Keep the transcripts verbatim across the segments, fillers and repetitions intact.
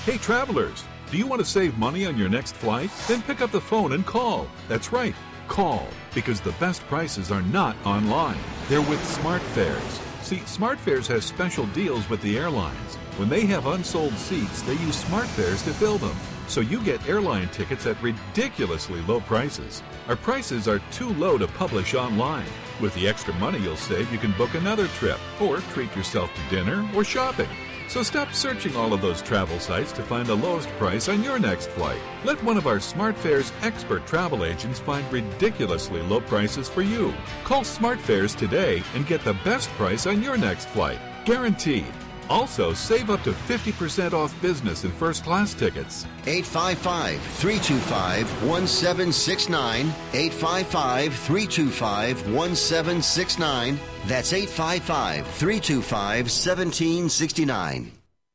Hey travelers, do you want to save money on your next flight? Then pick up the phone and call. That's right, call, because the best prices are not online. They're with SmartFares. See, SmartFares has special deals with the airlines. When they have unsold seats, they use SmartFares to fill them. So you get airline tickets at ridiculously low prices. Our prices are too low to publish online. With the extra money you'll save, you can book another trip or treat yourself to dinner or shopping. So stop searching all of those travel sites to find the lowest price on your next flight. Let one of our SmartFares expert travel agents find ridiculously low prices for you. Call SmartFares today and get the best price on your next flight. Guaranteed. Also, save up to fifty percent off business and first class tickets. eight five five, three two five, one seven six nine. eight five five, three two five, one seven six nine. That's eight five five, three two five, one seven six nine.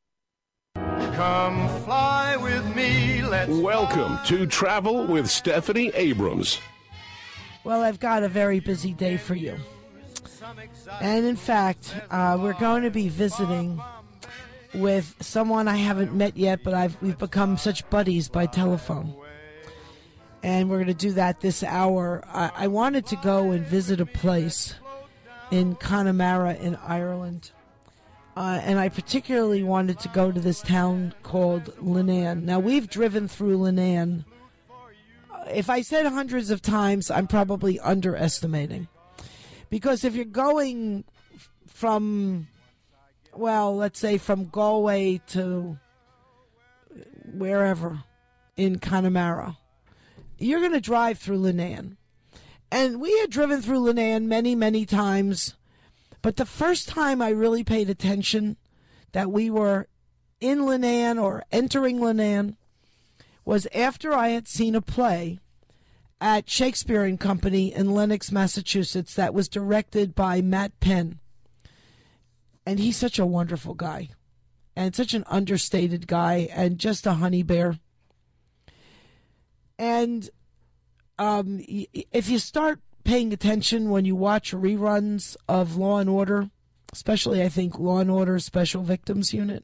Come fly with me. Let's Welcome fly. to Travel with Stephanie Abrams. Well, I've got a very busy day for you. And in fact, uh, we're going to be visiting with someone I haven't met yet, but I've we've become such buddies by telephone. And we're going to do that this hour. I, I wanted to go and visit a place in Connemara in Ireland. Uh, and I particularly wanted to go to this town called Leenane. Now, we've driven through Leenane. If I said hundreds of times, I'm probably underestimating. Because if you're going from, well, let's say from Galway to wherever in Connemara, you're going to drive through Leenane. And we had driven through Leenane many, many times. But the first time I really paid attention that we were in Leenane or entering Leenane was after I had seen a play at Shakespeare and Company in Lenox, Massachusetts, that was directed by Matt Penn. And he's such a wonderful guy, and such an understated guy, and just a honey bear. And um, if you start paying attention when you watch reruns of Law and Order, especially I think Law and Order Special Victims Unit,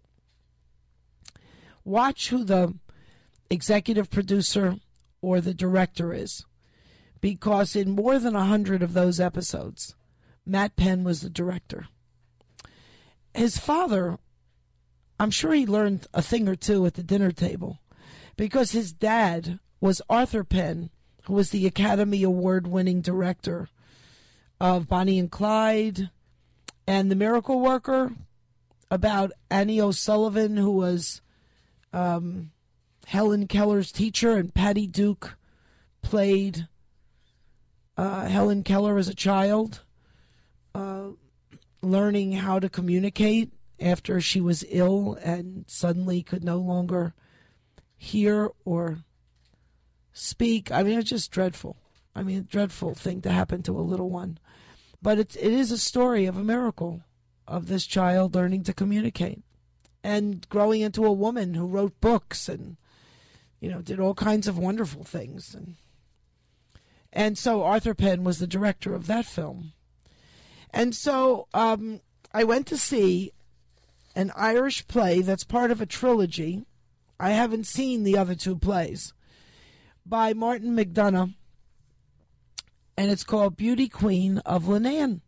watch who the executive producer or the director is, because in more than a hundred of those episodes, Matt Penn was the director. His father, I'm sure he learned a thing or two at the dinner table, because his dad was Arthur Penn, who was the Academy Award-winning director of Bonnie and Clyde and The Miracle Worker, about Annie O'Sullivan, who was um, Helen Keller's teacher, and Patty Duke played uh, Helen Keller as a child, uh, learning how to communicate after she was ill and suddenly could no longer hear or speak. I mean, it's just dreadful. I mean, a dreadful thing to happen to a little one. But it's, it is a story of a miracle of this child learning to communicate and growing into a woman who wrote books and, you know, did all kinds of wonderful things. And, and so Arthur Penn was the director of that film. And so um, I went to see an Irish play that's part of a trilogy. I haven't seen the other two plays, by Martin McDonagh, and it's called Beauty Queen of Leenane.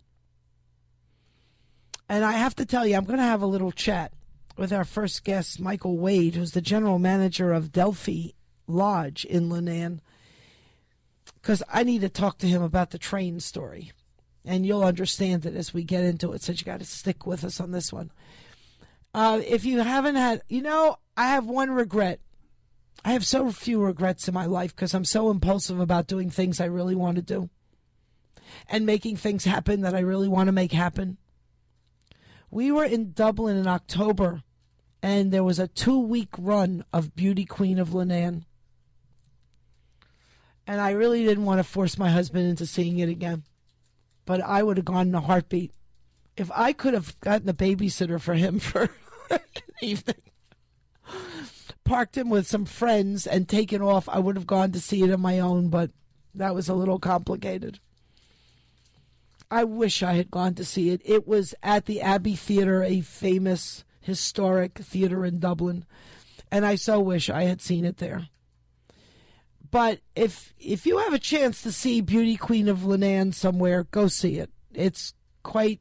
And I have to tell you, I'm going to have a little chat with our first guest, Michael Wade, who's the general manager of Delphi Lodge in Leenane, because I need to talk to him about the train story. And you'll understand it as we get into it, so you got to stick with us on this one. Uh, if you haven't had, you know, I have one regret. I have so few regrets in my life because I'm so impulsive about doing things I really want to do and making things happen that I really want to make happen. We were in Dublin in October, and there was a two-week run of Beauty Queen of Leenane. And I really didn't want to force my husband into seeing it again. But I would have gone in a heartbeat. If I could have gotten a babysitter for him for an evening, parked him with some friends and taken off, I would have gone to see it on my own, but that was a little complicated. I wish I had gone to see it. It was at the Abbey Theatre, a famous historic theatre in Dublin. And I so wish I had seen it there. But if if you have a chance to see Beauty Queen of Leenane somewhere, go see it. It's quite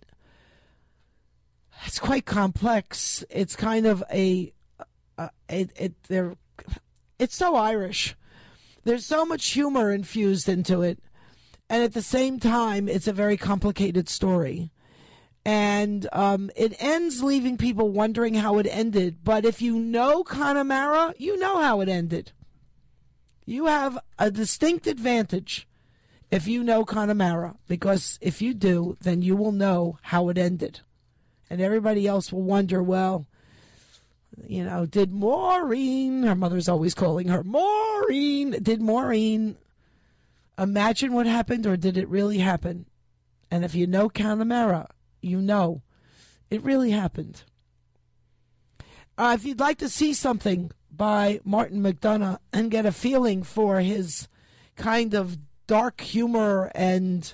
it's quite complex. It's kind of a, a it, it they're it's so Irish. There's so much humor infused into it, and at the same time, it's a very complicated story. And um, it ends leaving people wondering how it ended. But if you know Connemara, you know how it ended. You have a distinct advantage if you know Connemara, because if you do, then you will know how it ended. And everybody else will wonder, well, you know, did Maureen, her mother's always calling her Maureen, did Maureen imagine what happened, or did it really happen? And if you know Connemara, you know it really happened. Uh, if you'd like to see something by Martin McDonagh and get a feeling for his kind of dark humor and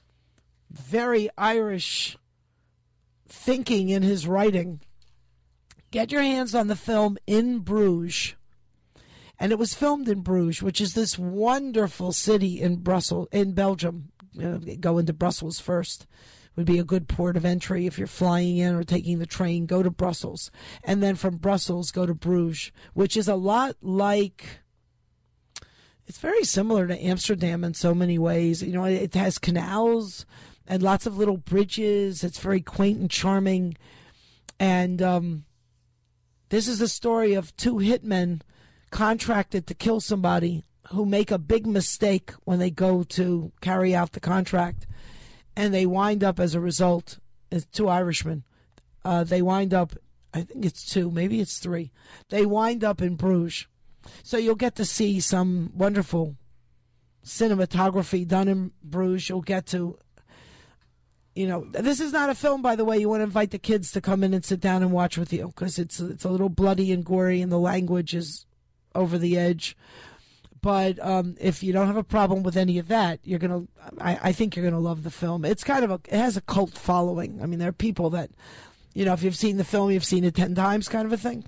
very Irish thinking in his writing, get your hands on the film In Bruges. And it was filmed in Bruges, which is this wonderful city in Brussels, in Belgium. Uh, go into Brussels first. Would be a good port of entry if you're flying in or taking the train. Go to Brussels. And then from Brussels, go to Bruges, which is a lot like, it's very similar to Amsterdam in so many ways. You know, it has canals and lots of little bridges. It's very quaint and charming. And um, this is the story of two hitmen contracted to kill somebody who make a big mistake when they go to carry out the contract. And they wind up, as a result, as two Irishmen, uh, they wind up, I think it's two, maybe it's three. They wind up in Bruges. So you'll get to see some wonderful cinematography done in Bruges. You'll get to, you know, this is not a film, by the way, you want to invite the kids to come in and sit down and watch with you, because it's, it's a little bloody and gory and the language is over the edge. But um, if you don't have a problem with any of that, you're gonna. I, I think you're gonna love the film. It's kind of a. It has a cult following. I mean, there are people that, you know, if you've seen the film, you've seen it ten times, kind of a thing.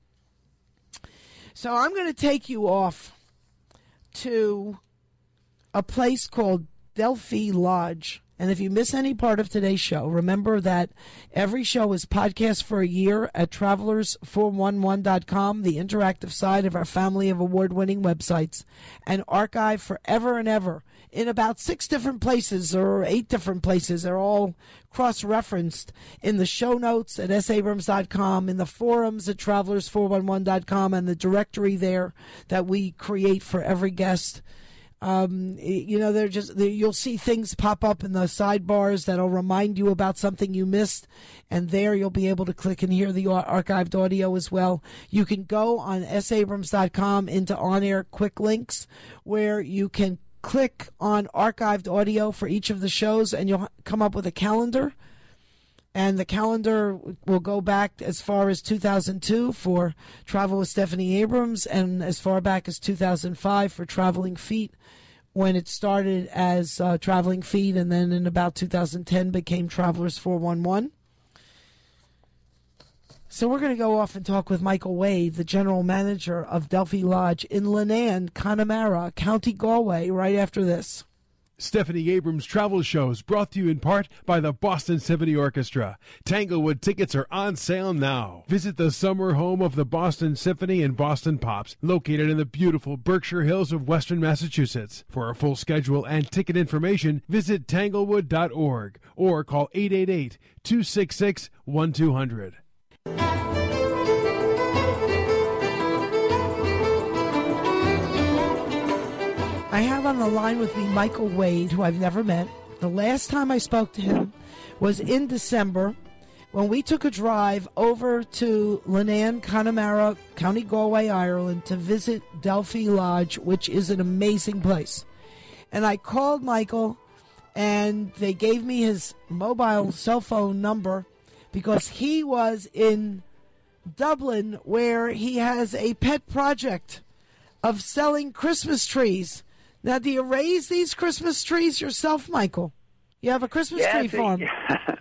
So I'm going to take you off to a place called Delphi Lodge. And if you miss any part of today's show, remember that every show is podcast for a year at travelers four one one dot com, the interactive side of our family of award-winning websites, and archive forever and ever in about six different places or eight different places. They're all cross-referenced in the show notes at s abrams dot com, in the forums at travelers four one one dot com, and the directory there that we create for every guest. Um, you know, they're just, they're, you'll see things pop up in the sidebars that'll remind you about something you missed. And there you'll be able to click and hear the archived audio as well. You can go on s abrams dot com into on-air quick links where you can click on archived audio for each of the shows, and you'll come up with a calendar. And the calendar will go back as far as two thousand two for Travel with Stephanie Abrams, and as far back as two thousand five for Traveling Feet, when it started as uh, Traveling Feet, and then in about two thousand ten became Travelers four one one. So we're going to go off and talk with Michael Wade, the general manager of Delphi Lodge in Leenane, Connemara, County Galway, right after this. Stephanie Abrams Travel Shows, brought to you in part by the Boston Symphony Orchestra. Tanglewood tickets are on sale now. Visit the summer home of the Boston Symphony and Boston Pops, located in the beautiful Berkshire Hills of Western Massachusetts. For a full schedule and ticket information, visit tanglewood dot org or call eight eight eight, two six six, one two zero zero. I have on the line with me Michael Wade, who I've never met. The last time I spoke to him was in December when we took a drive over to Leenane, Connemara, County Galway, Ireland, to visit Delphi Lodge, which is an amazing place. And I called Michael, and they gave me his mobile cell phone number because he was in Dublin, where he has a pet project of selling Christmas trees. Now, do you raise these Christmas trees yourself, Michael? You have a Christmas yeah, tree farm.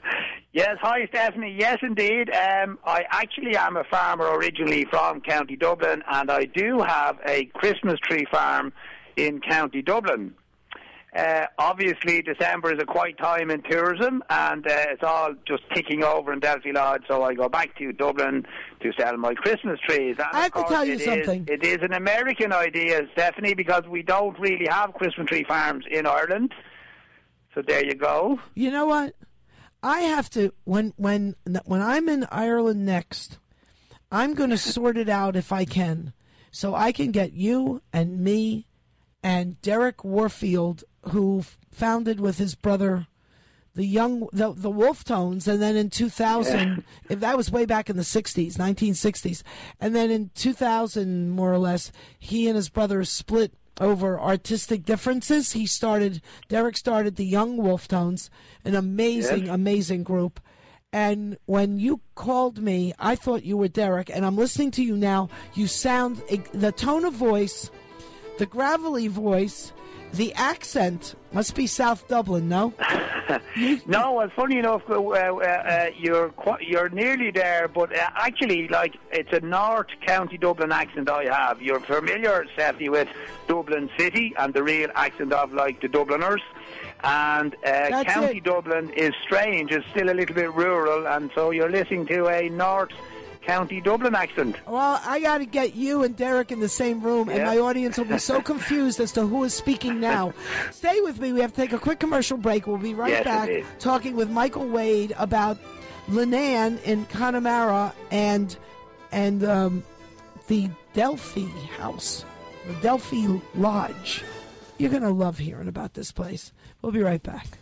Yes, hi Stephanie. Yes, indeed. Um, I actually am a farmer originally from County Dublin, and I do have a Christmas tree farm in County Dublin. Uh, obviously, December is a quiet time in tourism, and uh, it's all just ticking over in Delphi Lodge, so I go back to Dublin to sell my Christmas trees. And I have to tell you it something. Is, it is an American idea, Stephanie, because we don't really have Christmas tree farms in Ireland. So there you go. You know what? I have to, when when when I'm in Ireland next, I'm going to sort it out if I can, so I can get you and me and Derek Warfield, who founded with his brother the young the the Wolf Tones, and then in two thousand, if that was way back in the sixties, nineteen sixties, and then in two thousand, more or less, he and his brother split over artistic differences. He started, Derek started the Young Wolf Tones, an amazing, yes. amazing group. And when you called me, I thought you were Derek, and I'm listening to you now. You sound, the tone of voice, the gravelly voice, the accent must be South Dublin, no? No, well, funny enough, uh, uh, you're qu- you're nearly there, but uh, actually, like, it's a North County Dublin accent I have. You're familiar, Stephanie, with Dublin City and the real accent of, like, the Dubliners. And uh, County it. Dublin is strange. It's still a little bit rural, and so you're listening to a North County Dublin accent. Well, I got to get you and Derek in the same room, yeah. and my audience will be so confused as to who is speaking now. Stay with me. We have to take a quick commercial break. We'll be right yes, back talking with Michael Wade about Leenane in Connemara and and um, the Delphi House, the Delphi Lodge. You're going to love hearing about this place. We'll be right back.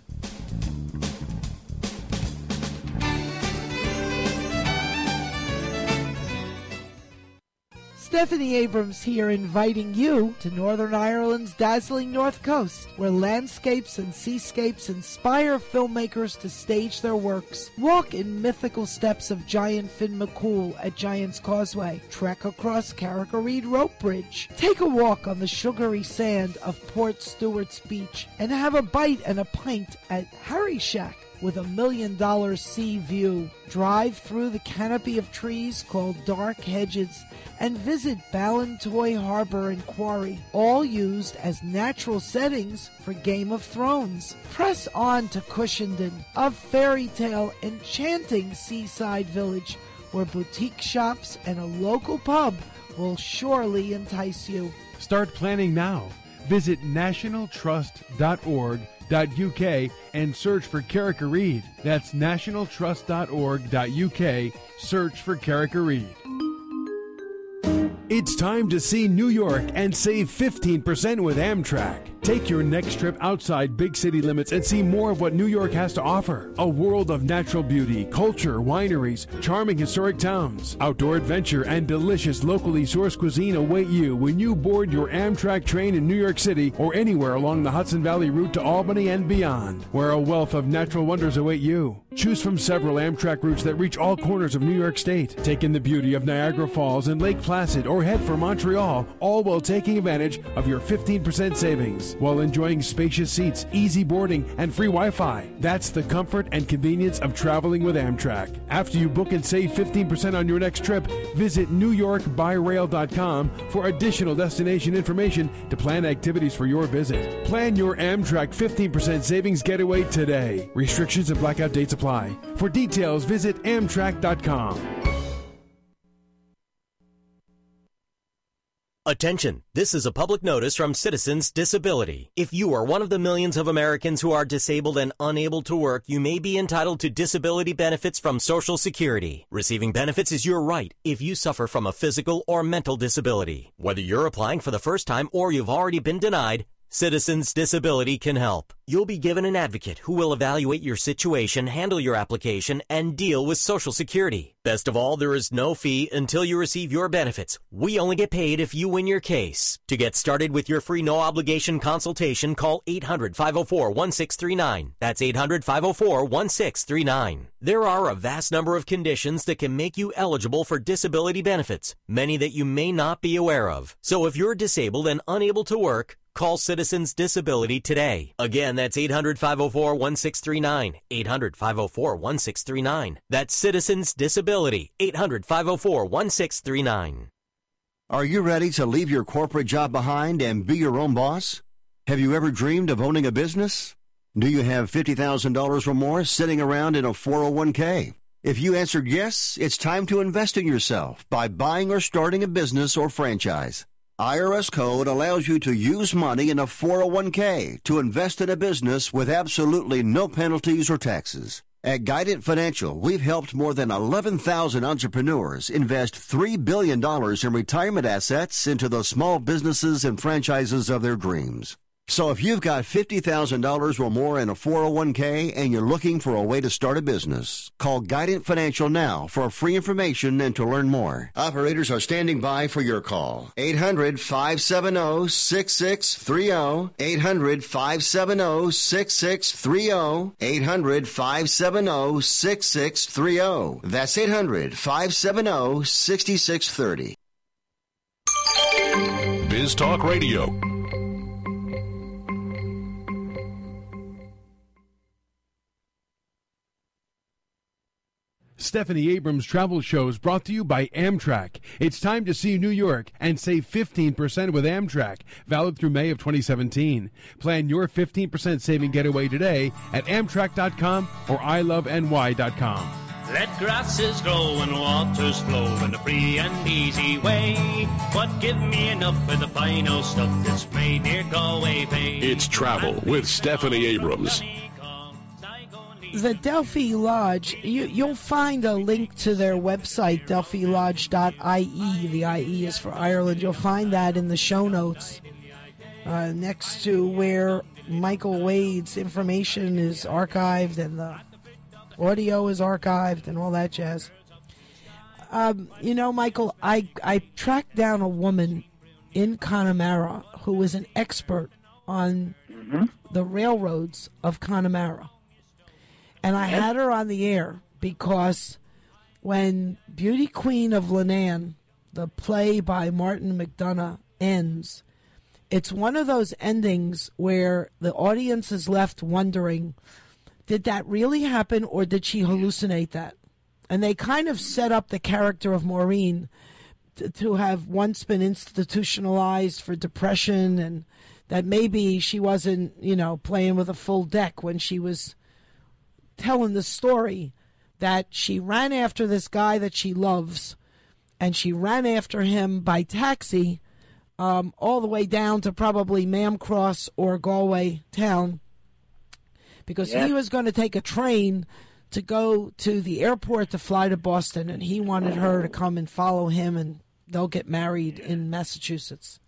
Stephanie Abrams here, inviting you to Northern Ireland's dazzling North Coast, where landscapes and seascapes inspire filmmakers to stage their works. Walk in mythical steps of Giant Finn McCool at Giant's Causeway. Trek across Carrick-a-Reed Rope Bridge. Take a walk on the sugary sand of Port Stewart's Beach, and have a bite and a pint at Harry Shack with a million dollar sea view. Drive through the canopy of trees called Dark Hedges and visit Ballantoy Harbor and Quarry, all used as natural settings for Game of Thrones. Press on to Cushenden, a fairy tale enchanting seaside village where boutique shops and a local pub will surely entice you. Start planning now. Visit national trust dot org dot U K and search for Carrick-a-Reed. That's national trust dot org dot U K. Search for Carrick-a-Reed. It's time to see New York and save fifteen percent with Amtrak. Take your next trip outside big city limits and see more of what New York has to offer. A world of natural beauty, culture, wineries, charming historic towns, outdoor adventure, and delicious locally sourced cuisine await you when you board your Amtrak train in New York City or anywhere along the Hudson Valley route to Albany and beyond, where a wealth of natural wonders await you. Choose from several Amtrak routes that reach all corners of New York State. Take in the beauty of Niagara Falls and Lake Placid, or head for Montreal, all while taking advantage of your fifteen percent savings, while enjoying spacious seats, easy boarding, and free Wi-Fi. That's the comfort and convenience of traveling with Amtrak. After you book and save fifteen percent on your next trip, visit new york by rail dot com for additional destination information to plan activities for your visit. Plan your Amtrak fifteen percent savings getaway today. Restrictions and blackout dates apply. For details, visit amtrak dot com. Attention, this is a public notice from Citizens Disability. If you are one of the millions of Americans who are disabled and unable to work, you may be entitled to disability benefits from Social Security. Receiving benefits is your right if you suffer from a physical or mental disability. Whether you're applying for the first time or you've already been denied, Citizens Disability can help. You'll be given an advocate who will evaluate your situation, handle your application, and deal with Social Security. Best of all, there is no fee until you receive your benefits. We only get paid if you win your case. To get started with your free no-obligation consultation, call eight hundred, five oh four, one six three nine. That's eight hundred, five oh four, one six three nine. There are a vast number of conditions that can make you eligible for disability benefits, many that you may not be aware of. So if you're disabled and unable to work, Call Citizens Disability today. Again, that's eight hundred, five oh four, one six three nine. eight hundred, five oh four, one six three nine. That's Citizens Disability. eight hundred, five oh four, one six three nine. Are you ready to leave your corporate job behind and be your own boss? Have you ever dreamed of owning a business? Do you have fifty thousand dollars or more sitting around in a four oh one k? If you answered yes, it's time to invest in yourself by buying or starting a business or franchise. I R S Code allows you to use money in a four oh one k to invest in a business with absolutely no penalties or taxes. At Guidant Financial, we've helped more than eleven thousand entrepreneurs invest three billion dollars in retirement assets into the small businesses and franchises of their dreams. So if you've got fifty thousand dollars or more in a four oh one k and you're looking for a way to start a business, call Guidant Financial now for free information and to learn more. Operators are standing by for your call. eight hundred, five seven zero, six six three zero. eight hundred, five seven zero, six six three zero. eight hundred, five seven zero, six six three zero. That's eight hundred, five seven zero, six six three zero. Biz Talk Radio. Stephanie Abrams Travel Shows brought to you by Amtrak. It's time to see New York and save fifteen percent with Amtrak, valid through May of twenty seventeen. Plan your fifteen percent saving getaway today at Amtrak dot com or I love N Y dot com. Let grasses grow and waters flow in a free and easy way. But give me enough for the final stuff that's made near Galway Bay. It's Travel with Stephanie Abrams. The Delphi Lodge, you, you'll find a link to their website, delphi lodge dot I E. The I E is for Ireland. You'll find that in the show notes uh, next to where Michael Wade's information is archived and the audio is archived and all that jazz. Um, you know, Michael, I, I tracked down a woman in Connemara who was an expert on mm-hmm. the railroads of Connemara. And I had her on the air because when Beauty Queen of Leenane, the play by Martin McDonagh, ends, it's one of those endings where the audience is left wondering, did that really happen or did she hallucinate that? And they kind of set up the character of Maureen to, to have once been institutionalized for depression and that maybe she wasn't, you know, playing with a full deck when she was telling the story that she ran after this guy that she loves, and she ran after him by taxi um, all the way down to probably Mamcross or Galway town because yeah. he was going to take a train to go to the airport to fly to Boston, and he wanted her to come and follow him, and they'll get married in Massachusetts.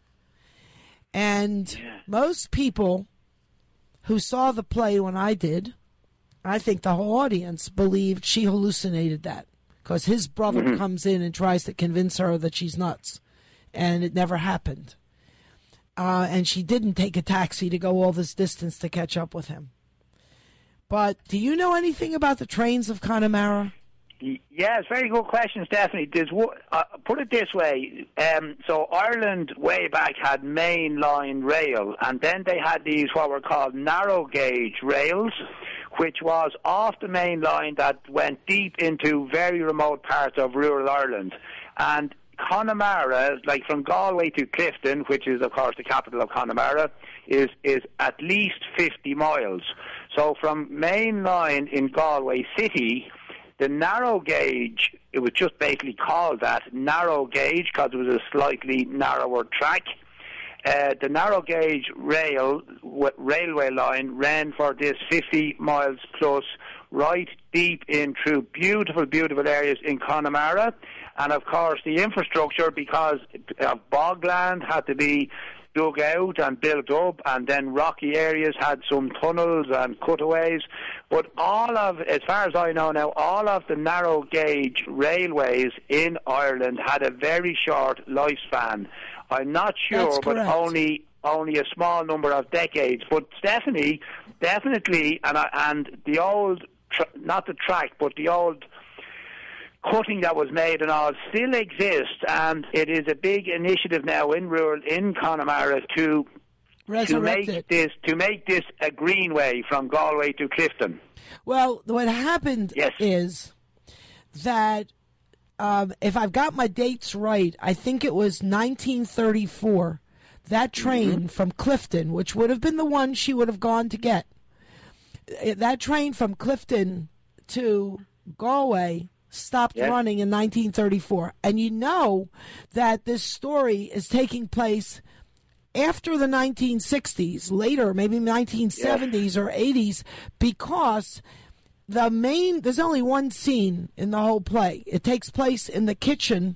And yeah. most people who saw the play when I did, I think the whole audience believed she hallucinated that because his brother mm-hmm. comes in and tries to convince her that she's nuts, and it never happened. Uh, and she didn't take a taxi to go all this distance to catch up with him. But do you know anything about the trains of Connemara? Yeah, it's a very good question, Stephanie. There's, uh, put it this way. Um, so Ireland way back had mainline rail, and then they had these what were called narrow gauge rails, which was off the main line that went deep into very remote parts of rural Ireland. And Connemara, like from Galway to Clifton, which is of course the capital of Connemara, is is at least fifty miles. So from main line in Galway City, the narrow gauge, it was just basically called that, narrow gauge, because it was a slightly narrower track. Uh, the narrow gauge rail w- railway line ran for this fifty miles plus, right deep in through beautiful, beautiful areas in Connemara. And of course, the infrastructure, because of bogland, had to be dug out and built up, and then rocky areas had some tunnels and cutaways. But all of, as far as I know now, all of the narrow gauge railways in Ireland had a very short lifespan. I'm not sure, but only only a small number of decades. But Stephanie, definitely, and I, and the old, tra- not the track, but the old cutting that was made and all still exists, and it is a big initiative now in rural, in Connemara to resurrect to make it. this to make this a greenway from Galway to Clifton. Well, what happened yes. is that um, if I've got my dates right, I think it was nineteen thirty-four. That train mm-hmm. from Clifton, which would have been the one she would have gone to get, that train from Clifton to Galway stopped yes. running in nineteen thirty-four. And you know that this story is taking place after the nineteen sixties, later, maybe nineteen seventies yes. or eighties, because the main, there's only one scene in the whole play. It takes place in the kitchen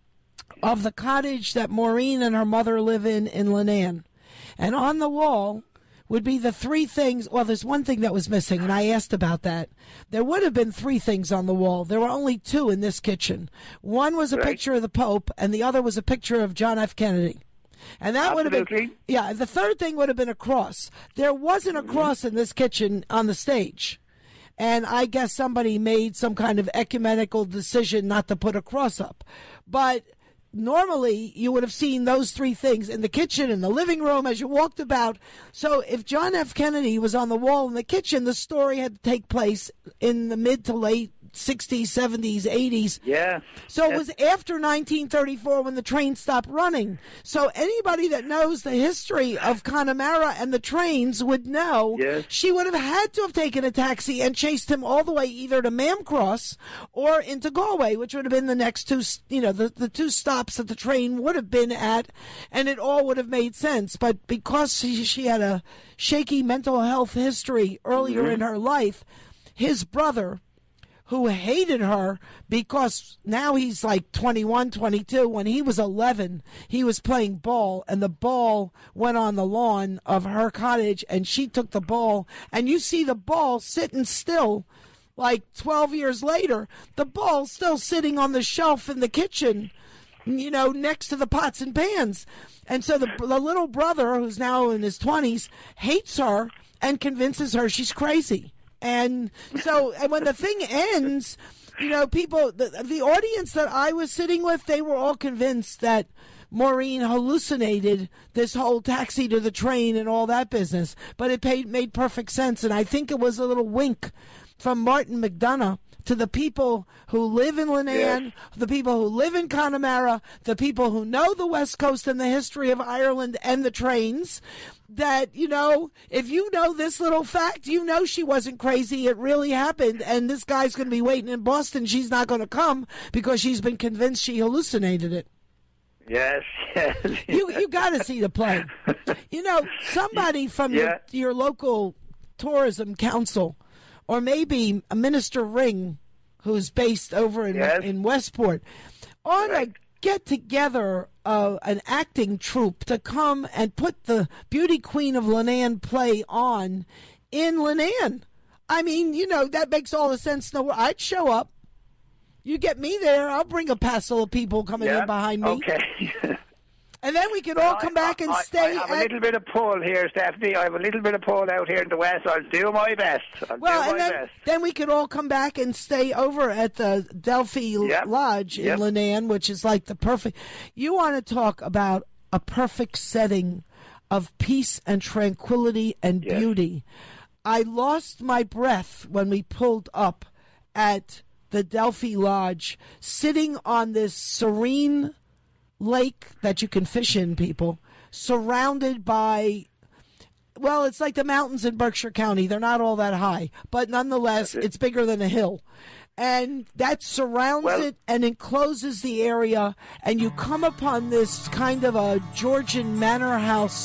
of the cottage that Maureen and her mother live in in Leenane. And on the wall would be the three things. Well, there's one thing that was missing, and I asked about that. There would have been three things on the wall. There were only two in this kitchen. One was a right. picture of the Pope, and the other was a picture of John F. Kennedy. And that Absolutely. would have been, yeah, the third thing would have been a cross. There wasn't a cross in this kitchen on the stage. And I guess somebody made some kind of ecumenical decision not to put a cross up. But normally you would have seen those three things in the kitchen, in the living room, as you walked about. So if John F. Kennedy was on the wall in the kitchen, the story had to take place in the mid to late sixties, seventies, eighties. Yeah. So yeah. it was after nineteen thirty-four when the train stopped running. So anybody that knows the history of Connemara and the trains would know yes. she would have had to have taken a taxi and chased him all the way either to Mamcross or into Galway, which would have been the next two, you know, the, the two stops that the train would have been at, and it all would have made sense. But because she, she had a shaky mental health history earlier mm-hmm. in her life, his brother, who hated her because now he's like twenty-one, twenty-two. When he was eleven, he was playing ball, and the ball went on the lawn of her cottage, and she took the ball, and you see the ball sitting still. Like twelve years later, the ball's still sitting on the shelf in the kitchen, you know, next to the pots and pans. And so the, the little brother, who's now in his twenties, hates her and convinces her she's crazy. And so, and when the thing ends, you know, people, the, the audience that I was sitting with, they were all convinced that Maureen hallucinated this whole taxi to the train and all that business. But it paid, made perfect sense. And I think it was a little wink from Martin McDonagh to the people who live in Leenane, yes. the people who live in Connemara, the people who know the West Coast and the history of Ireland and the trains, that, you know, if you know this little fact, you know she wasn't crazy. It really happened. And this guy's going to be waiting in Boston. She's not going to come because she's been convinced she hallucinated it. Yes, yes. You you got to see the play. You know, somebody from yeah. your, your local tourism council, or maybe a Minister Ring, who's based over in yes. in Westport, ought right. to get together uh, an acting troupe to come and put the Beauty Queen of Leenane play on in Leenane. I mean, you know, that makes all the sense in the world. I'd show up. You get me there, I'll bring a passel of people coming yeah. in behind me. Okay. And then we could all come back and I, stay. I have at... a little bit of pull here, Stephanie. I have a little bit of pull out here in the West. I'll do my best. I'll well, do and my then, best. then we could all come back and stay over at the Delphi yep. Lodge in yep. Leenane, which is like the perfect. You want to talk about a perfect setting of peace and tranquility and yes. beauty. I lost my breath when we pulled up at the Delphi Lodge, sitting on this serene lake that you can fish in, people, surrounded by, well, it's like the mountains in Berkshire County. They're not all that high, but nonetheless, it. it's bigger than a hill. And that surrounds well, it and encloses the area, and you come upon this kind of a Georgian manor house,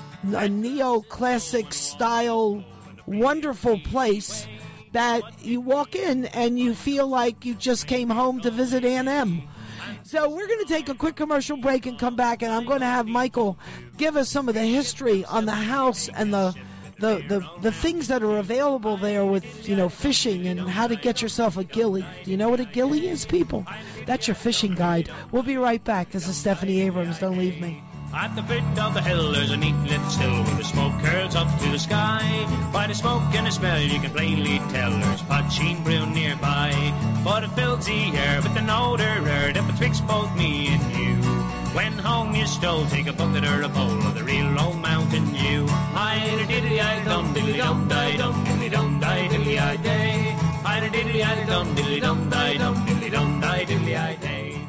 a neoclassic style, wonderful place that you walk in and you feel like you just came home to visit Aunt Em. So we're going to take a quick commercial break and come back, and I'm going to have Michael give us some of the history on the house and the the, the, the things that are available there with, you know, fishing and how to get yourself a ghillie. Do you know what a ghillie is, people? That's your fishing guide. We'll be right back. This is Stephanie Abrams. Don't leave me. At the foot of the hill there's a neat little still where the smoke curls up to the sky. By the smoke and the smell you can plainly tell there's poaching brew nearby. But it fills the air with an odour rare that betwixt both me and you When home you stroll, take a bucket or a pole of the real old Mountain Dew. Hi-da-diddly-i-dum, diddly-dum-di-dum, diddly-dum-di, diddly-i-day. Hi-da-diddly-i-dum, diddly-dum-di-dum, diddly-dum-di, diddly-i-day.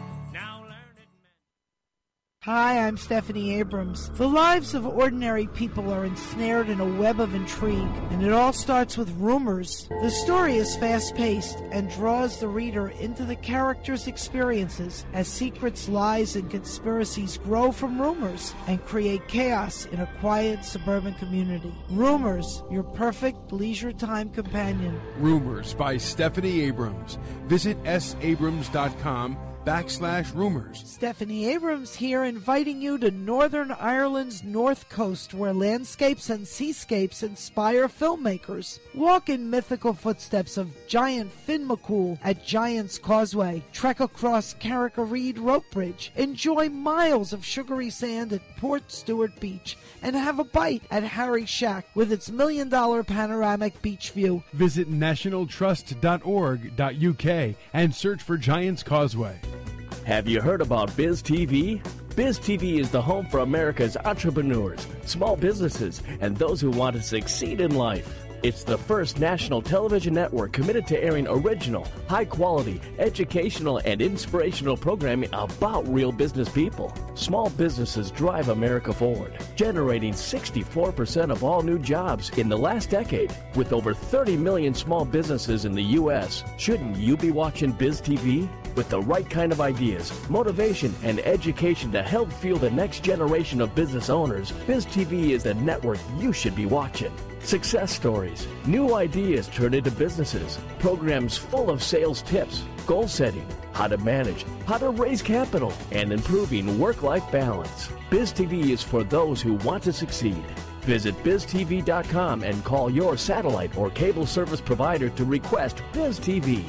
Hi, I'm Stephanie Abrams. The lives of ordinary people are ensnared in a web of intrigue, and it all starts with rumors. The story is fast-paced and draws the reader into the characters' experiences as secrets, lies, and conspiracies grow from rumors and create chaos in a quiet suburban community. Rumors, your perfect leisure time companion. Rumors by Stephanie Abrams. Visit s abrams dot com backslash rumors. Stephanie Abrams here, inviting you to Northern Ireland's north coast, where landscapes and seascapes inspire filmmakers. Walk in mythical footsteps of giant Finn McCool at Giant's Causeway. Trek across Carrick-a-Reed Rope Bridge. Enjoy miles of sugary sand at Port Stewart Beach. And have a bite at Harry's Shack with its million-dollar panoramic beach view. Visit national trust dot org dot u k and search for Giant's Causeway. Have you heard about Biz T V? Biz T V is the home for America's entrepreneurs, small businesses, and those who want to succeed in life. It's the first national television network committed to airing original, high-quality, educational, and inspirational programming about real business people. Small businesses drive America forward, generating sixty-four percent of all new jobs in the last decade. With over thirty million small businesses in the U S, shouldn't you be watching Biz T V? With the right kind of ideas, motivation, and education to help fuel the next generation of business owners, Biz T V is the network you should be watching. Success stories, new ideas turned into businesses, programs full of sales tips, goal setting, how to manage, how to raise capital, and improving work-life balance. Biz T V is for those who want to succeed. Visit biz t v dot com and call your satellite or cable service provider to request Biz T V.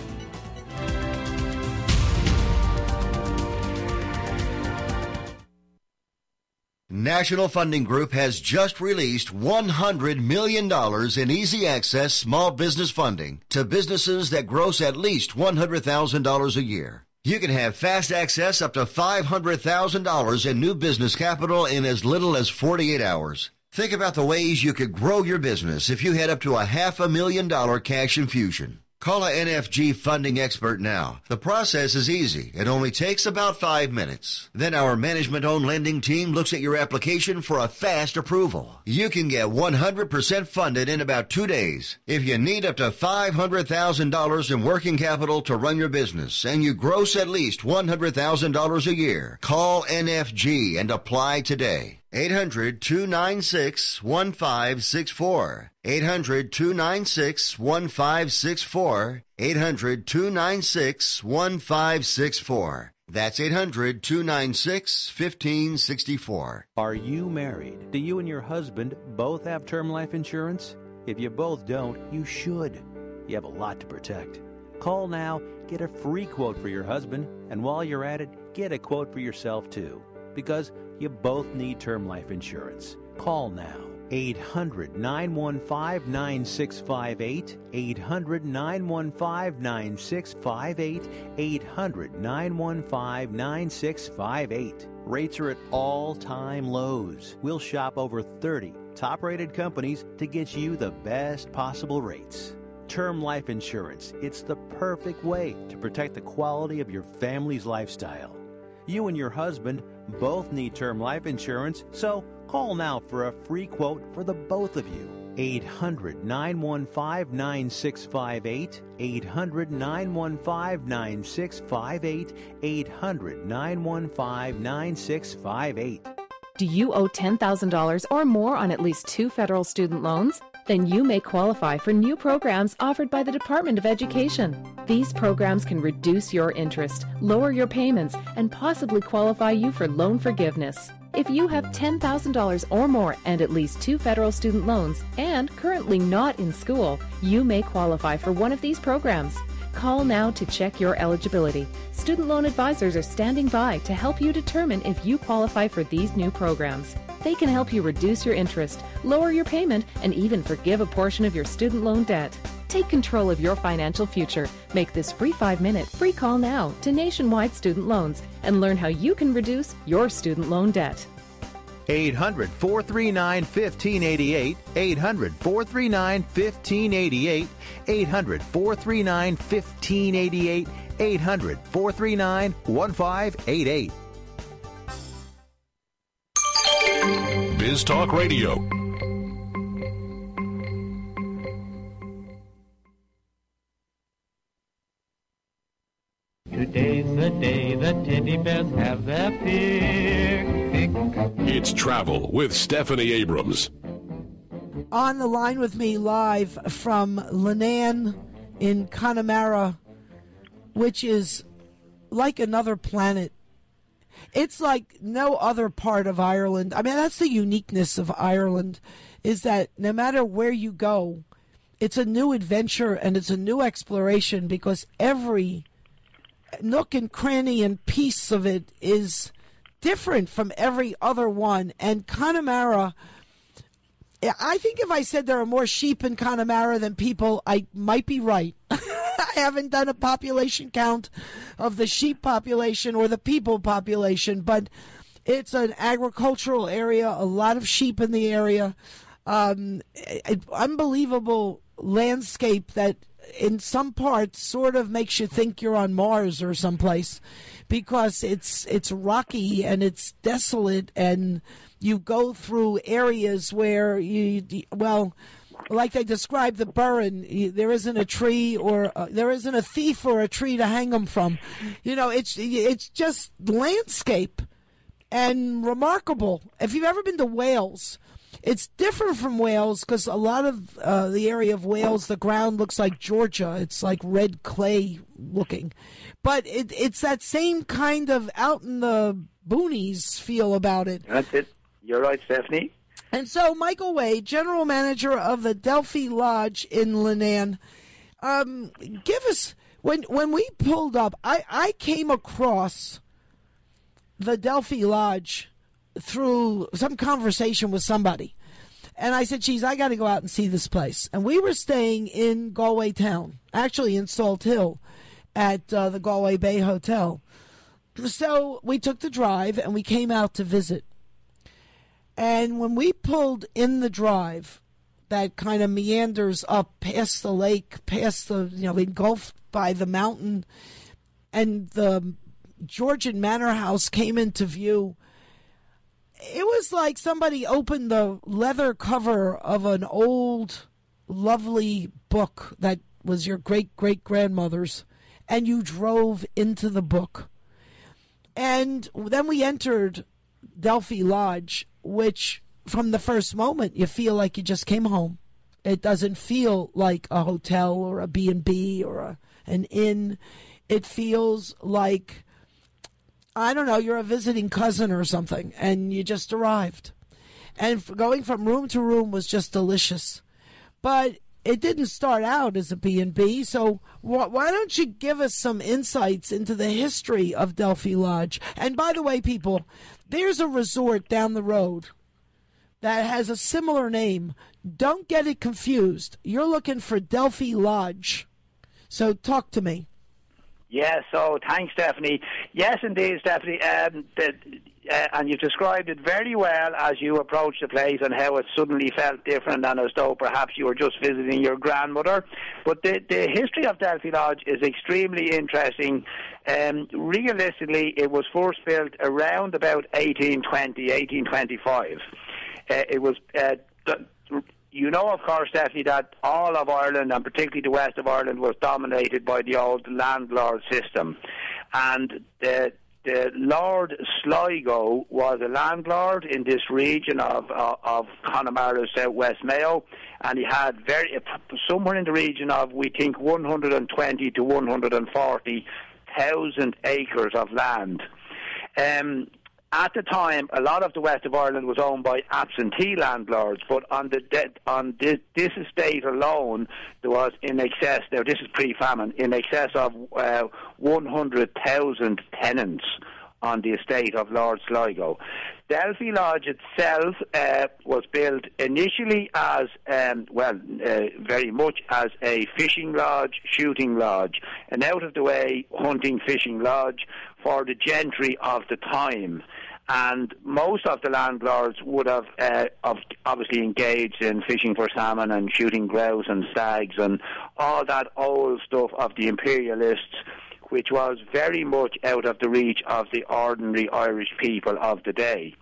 National Funding Group has just released one hundred million dollars in easy access small business funding to businesses that gross at least one hundred thousand dollars a year. You can have fast access up to five hundred thousand dollars in new business capital in as little as forty-eight hours. Think about the ways you could grow your business if you had up to a half a million dollar cash infusion. Call a N F G funding expert now. The process is easy. It only takes about five minutes. Then our management-owned lending team looks at your application for a fast approval. You can get one hundred percent funded in about two days. If you need up to five hundred thousand dollars in working capital to run your business and you gross at least one hundred thousand dollars a year, call N F G and apply today. eight hundred, two nine six, one five six four. eight hundred, two nine six, one five six four. eight hundred, two nine six, one five six four. That's eight hundred, two nine six, one five six four. Are you married? Do you and your husband both have term life insurance? If you both don't, you should. You have a lot to protect. Call now, get a free quote for your husband, and while you're at it, get a quote for yourself too. Because you both need term life insurance. Call now. eight hundred, nine one five, nine six five eight. eight hundred, nine one five, nine six five eight. eight hundred, nine one five, nine six five eight. Rates are at all-time lows. We'll shop over thirty top-rated companies to get you the best possible rates. Term life insurance. It's the perfect way to protect the quality of your family's lifestyle. You and your husband both need term life insurance, so call now for a free quote for the both of you. eight hundred, nine one five, nine six five eight. eight hundred, nine one five, nine six five eight. eight hundred, nine one five, nine six five eight. Do you owe ten thousand dollars or more on at least two federal student loans? Then you may qualify for new programs offered by the Department of Education. These programs can reduce your interest, lower your payments, and possibly qualify you for loan forgiveness. If you have ten thousand dollars or more and at least two federal student loans and currently not in school, you may qualify for one of these programs. Call now to check your eligibility. Student loan advisors are standing by to help you determine if you qualify for these new programs. They can help you reduce your interest, lower your payment, and even forgive a portion of your student loan debt. Take control of your financial future. Make this free five-minute free call now to Nationwide Student Loans and learn how you can reduce your student loan debt. eight hundred, four three nine, one five eight eight, eight hundred, four three nine, one five eight eight, eight hundred, four three nine, one five eight eight, eight hundred, four three nine, one five eight eight. Biz Talk Radio. Today's the day the teddy bears have their picnic. It's Travel with Stephanie Abrams. On the line with me live from Leenane in Connemara, which is like another planet. It's like no other part of Ireland. I mean, that's the uniqueness of Ireland, is that no matter where you go, it's a new adventure and it's a new exploration, because every nook and cranny and piece of it is different from every other one. And Connemara, I think if I said there are more sheep in Connemara than people, I might be right. I haven't done a population count of the sheep population or the people population, but it's an agricultural area, a lot of sheep in the area, um, an unbelievable landscape that in some parts sort of makes you think you're on Mars or someplace, because it's it's rocky and it's desolate, and you go through areas where you, well, like they describe the Burren, there isn't a tree or uh, there isn't a thief or a tree to hang them from. You know, it's it's just landscape and remarkable. If you've ever been to Wales, it's different from Wales, because a lot of uh, the area of Wales, the ground looks like Georgia. It's like red clay looking. But it, it's that same kind of out in the boonies feel about it. That's it. You're right, Stephanie. And so, Michael Wade, general manager of the Delphi Lodge in Leenane, um, give us, when when we pulled up, I, I came across the Delphi Lodge through some conversation with somebody. And I said, geez, I got to go out and see this place. And we were staying in Galway town, actually in Salt Hill at uh, the Galway Bay Hotel. So we took the drive and we came out to visit. And when we pulled in the drive that kind of meanders up past the lake, past the, you know, engulfed by the mountain, and the Georgian Manor House came into view, it was like somebody opened the leather cover of an old, lovely book that was your great-great-grandmother's, and you drove into the book. And then we entered Delphi Lodge, which from the first moment you feel like you just came home. It doesn't feel like a hotel or a B and B or a, an inn. It feels like, I don't know, you're a visiting cousin or something, and you just arrived. And going from room to room was just delicious. But it didn't start out as a B and B, so wh- why don't you give us some insights into the history of Delphi Lodge? And by the way, people, there's a resort down the road that has a similar name. Don't get it confused. You're looking for Delphi Lodge. So talk to me. Yes, so thanks, Stephanie. Yes, indeed, Stephanie. Um, the, uh, and you've described it very well as you approached the place and how it suddenly felt different, and as though perhaps you were just visiting your grandmother. But the, the history of Delphi Lodge is extremely interesting. Um, realistically, it was first built around about eighteen twenty, eighteen twenty-five. Uh, it was... Uh, th- You know, of course, Stephanie, that all of Ireland, and particularly the west of Ireland, was dominated by the old landlord system. And the, the Lord Sligo was a landlord in this region of, of, of Connemara, South West Mayo, and he had very somewhere in the region of, we think, one hundred twenty to one hundred forty thousand acres of land. Um, At the time, a lot of the west of Ireland was owned by absentee landlords, but on the de- on this, this estate alone, there was in excess, now this is pre-famine, in excess of uh, one hundred thousand tenants on the estate of Lord Sligo. Delphi Lodge itself uh, was built initially as, um, well, uh, very much as a fishing lodge, shooting lodge, an out-of-the-way hunting fishing lodge for the gentry of the time. And most of the landlords would have uh, obviously engaged in fishing for salmon and shooting grouse and stags and all that old stuff of the imperialists, which was very much out of the reach of the ordinary Irish people of the day.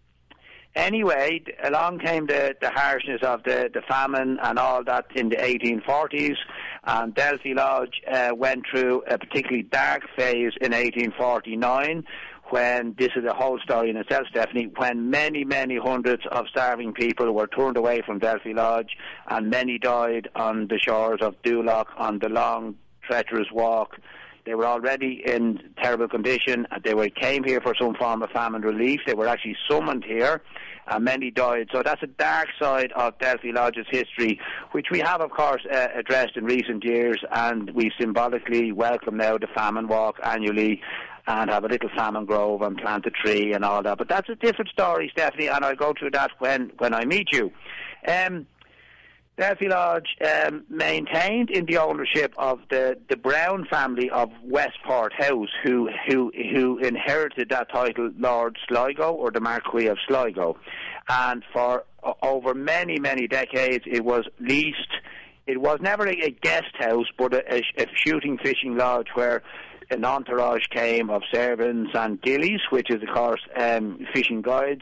Anyway, along came the, the harshness of the, the famine and all that in the eighteen forties, and Delphi Lodge uh, went through a particularly dark phase in eighteen forty-nine, when, this is a whole story in itself, Stephanie, when many, many hundreds of starving people were turned away from Delphi Lodge, and many died on the shores of Duloc on the long, treacherous walk. They were already in terrible condition. They were came here for some form of famine relief. They were actually summoned here, and many died. So that's a dark side of Delphi Lodge's history, which we have, of course, uh, addressed in recent years, and we symbolically welcome now the famine walk annually and have a little salmon grove and plant a tree and all that. But that's a different story, Stephanie, and I'll go through that when, when I meet you. Um, Delphi Lodge um, maintained in the ownership of the, the Brown family of Westport House, who, who who inherited that title, Lord Sligo, or the Marquis of Sligo. And for uh, over many, many decades, it was leased. It was never a, a guest house, but a, a, a shooting fishing lodge where an entourage came of servants and gillies, which is, of course, um, fishing guides,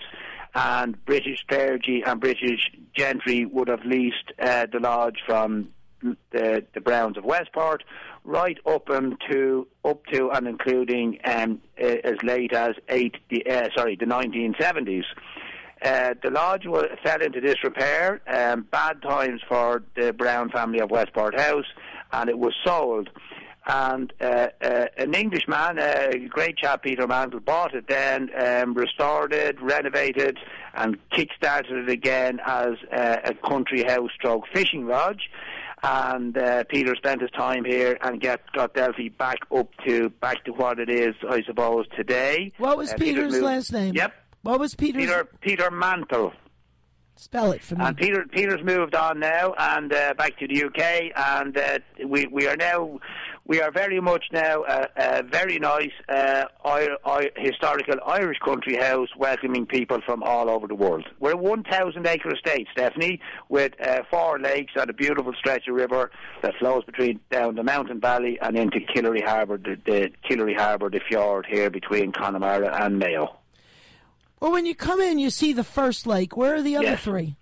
and British clergy and British gentry would have leased uh, the lodge from the, the Browns of Westport right up and to up to and including um, as late as eight, uh, sorry, the nineteen seventies. Uh, the lodge was, fell into disrepair, um, bad times for the Brown family of Westport House, and it was sold. And uh, uh, an Englishman, uh, a great chap, Peter Mantle, bought it then, um, restored it, renovated, and kick-started it again as uh, a country house stroke fishing lodge. And uh, Peter spent his time here and get, got Delphi back up to back to what it is, I suppose, today. What was uh, Peter's Peter last name? Yep. What was Peter's? Peter, Peter Mantle. Spell it for me. And Peter, Peter's moved on now and uh, back to the U K, and uh, we we are now we are very much now a, a very nice uh, I, I, historical Irish country house, welcoming people from all over the world. We're a one thousand acre estate, Stephanie, with uh, four lakes and a beautiful stretch of river that flows between down the mountain valley and into Killary Harbour, the, the Killary Harbour, the fjord here between Connemara and Mayo. Well, when you come in, you see the first lake. Where are the other yes. three?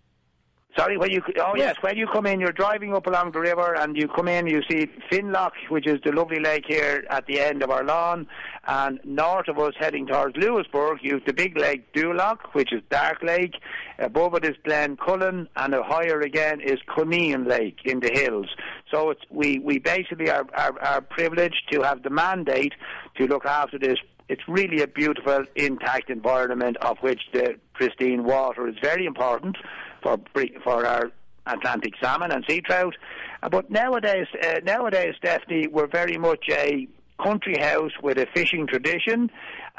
Sorry, when you oh yes. yes, when you come in, you're driving up along the river, and you come in, you see Finlock, which is the lovely lake here at the end of our lawn, and north of us, heading towards Lewisburg, you have the big lake Duloc, which is Dark Lake. Above it is Glen Cullen, and higher again is Cunean Lake in the hills. So it's we we basically are, are are privileged to have the mandate to look after this. It's really a beautiful, intact environment, of which the pristine water is very important for for our Atlantic salmon and sea trout. Uh, but nowadays, uh, nowadays, Stephanie, we're very much a country house with a fishing tradition,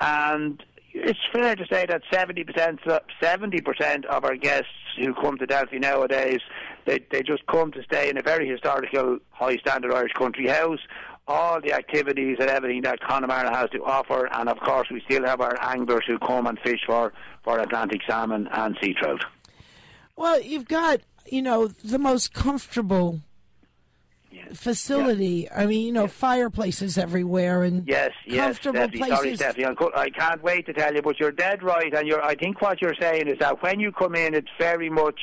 and it's fair to say that seventy percent, seventy percent of our guests who come to Delphi nowadays, they they just come to stay in a very historical, high-standard Irish country house. All the activities and everything that Connemara has to offer, and of course we still have our anglers who come and fish for, for Atlantic salmon and sea trout. Well, you've got, you know, the most comfortable yes. facility. Yeah. I mean, you know, yes. fireplaces everywhere and yes, comfortable yes, Stephanie, places. Sorry, Stephanie, I can't wait to tell you, but you're dead right, and you're, I think what you're saying is that when you come in, it's very much...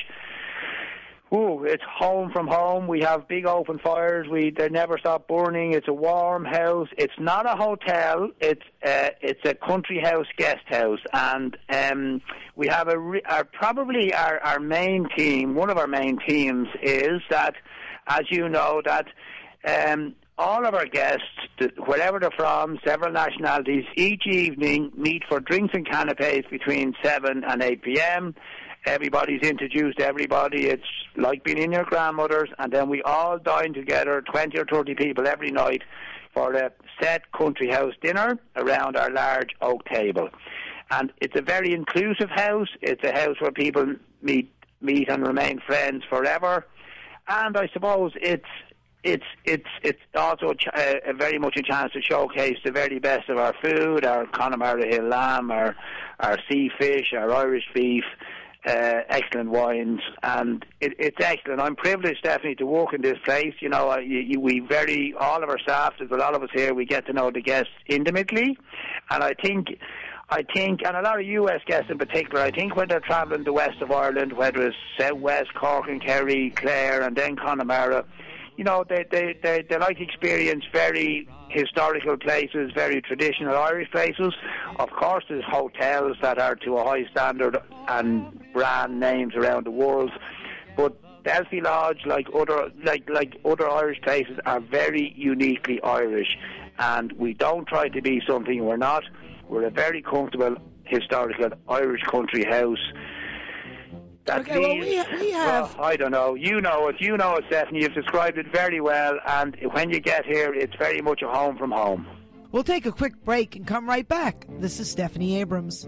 Ooh, it's home from home. We have big open fires. We they never stop burning. It's a warm house. It's not a hotel. It's uh, it's a country house, guest house, and um, we have a re- our, probably our, our main theme. One of our main themes is that, as you know, that um, all of our guests, wherever they're from, several nationalities, each evening meet for drinks and canapes between seven and eight p.m. Everybody's introduced to everybody. It's like being in your grandmother's, and then we all dine together, twenty or thirty people every night, for a set country house dinner around our large oak table. And it's a very inclusive house. It's a house where people meet meet and remain friends forever. And I suppose it's it's it's it's also a, ch- a very much a chance to showcase the very best of our food, our Connemara Hill lamb, our our sea fish, our Irish beef, uh, excellent wines, and it, it's excellent. I'm privileged, Stephanie, to work in this place. You know, you, you, we very all of our staff, there's a lot of us here. We get to know the guests intimately, and I think. I think, and a lot of U S guests in particular, I think when they're travelling the west of Ireland, whether it's South West, Cork and Kerry, Clare and then Connemara, you know, they, they, they, they like to experience very historical places, very traditional Irish places. Of course, there's hotels that are to a high standard and brand names around the world, but Delphi Lodge, like other like like other Irish places, are very uniquely Irish, and we don't try to be something we're not. We're a very comfortable, historical Irish country house. That okay, well, leaves, we, we have... Well, I don't know. You know it. You know it, Stephanie. You've described it very well. And when you get here, it's very much a home from home. We'll take a quick break and come right back. This is Stephanie Abrams.